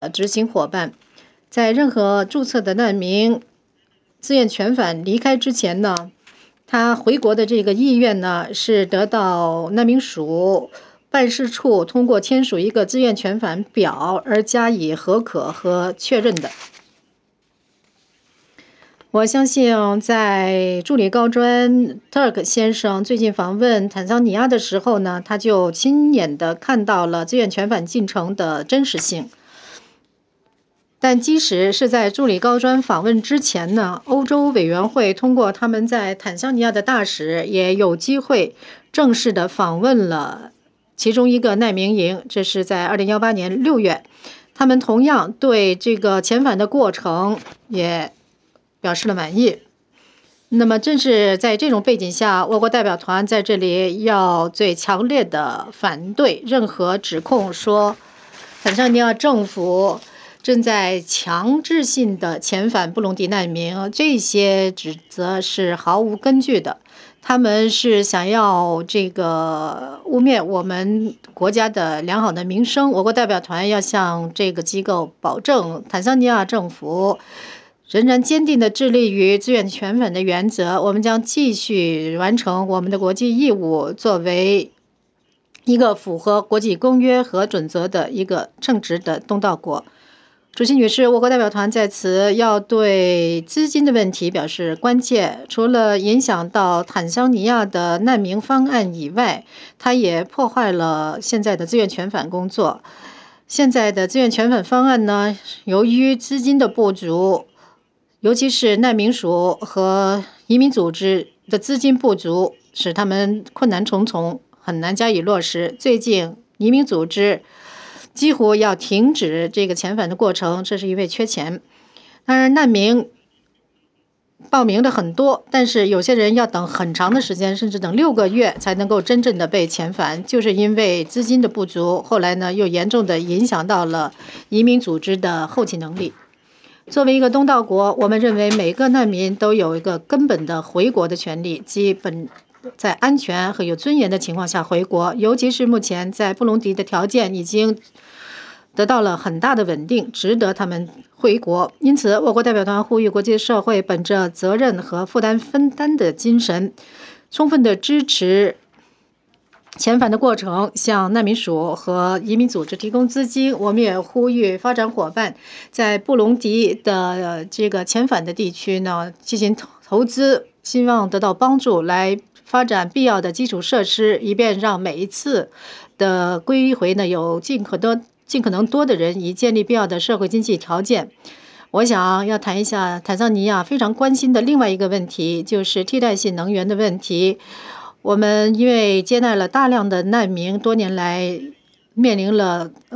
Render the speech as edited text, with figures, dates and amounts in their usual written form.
执行伙伴。在任何注册的难民自愿遣返离开之前呢，他回国的这个意愿呢，是得到难民署办事处通过签署一个自愿遣返表而加以核可和确认的。我相信，在助理高专特尔克先生最近访问坦桑尼亚的时候呢，他就亲眼地看到了自愿遣返进程的真实性。但即使是在助理高专访问之前呢，欧洲委员会通过他们在坦桑尼亚的大使，也有机会正式的访问了其中一个难民营，这是在2018年6月。他们同样对这个遣返的过程也表示了满意。那么，正是在这种背景下，我国代表团在这里要最强烈的反对任何指控说坦桑尼亚政府正在强制性的遣返布隆迪难民，这些指责是毫无根据的。他们是想要这个污蔑我们国家的良好的名声。我国代表团要向这个机构保证，坦桑尼亚政府仍然坚定地致力于自愿遣返的原则。我们将继续完成我们的国际义务，作为一个符合国际公约和准则的一个称职的东道国。主席女士，我国代表团在此要对资金的问题表示关切。除了影响到坦桑尼亚的难民方案以外，它也破坏了现在的自愿遣返工作。现在的自愿遣返方案呢，由于资金的不足，尤其是难民署和移民组织的资金不足，使他们困难重重，很难加以落实。最近，移民组织几乎要停止这个遣返的过程，这是因为缺钱。当然，难民报名的很多，但是有些人要等很长的时间，甚至等6个月才能够真正的被遣返，就是因为资金的不足。后来呢，又严重的影响到了移民组织的后勤能力。作为一个东道国，我们认为每个难民都有一个根本的回国的权利，即在安全和有尊严的情况下回国，尤其是目前在布隆迪的条件已经得到了很大的稳定，值得他们回国。因此，我国代表团呼吁国际社会本着责任和负担分担的精神，充分的支持遣返的过程，向难民署和移民组织提供资金。我们也呼吁发展伙伴在布隆迪的这个遣返的地区呢进行投资，希望得到帮助，来发展必要的基础设施，以便让每一次的归回呢有尽可能多的人，以建立必要的社会经济条件。我想要谈一下坦桑尼亚非常关心的另外一个问题，就是替代性能源的问题。我们因为接纳了大量的难民，多年来面临了